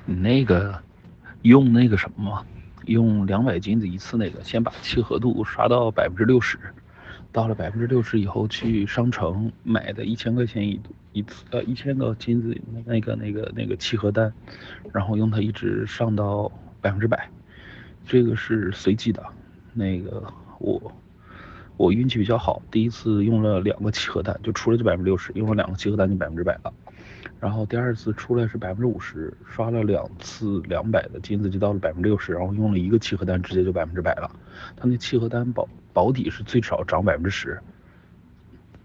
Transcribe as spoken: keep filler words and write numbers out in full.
你那个用那个什么嘛，用两百金子一次那个，先把契合度刷到百分之六十，到了百分之六十以后去商城买的一千块钱一一次呃一千个金子那个那个那个契合单，然后用它一直上到百分之百，这个是随机的。那个我我运气比较好，第一次用了两个契合单就出来就百分之六十，用了两个契合单就百分之百了。然后第二次出来是百分之五十，刷了两次两百的金子就到了百分之六十，然后用了一个契合单直接就百分之百了。它那契合单保保底是最少涨百分之十，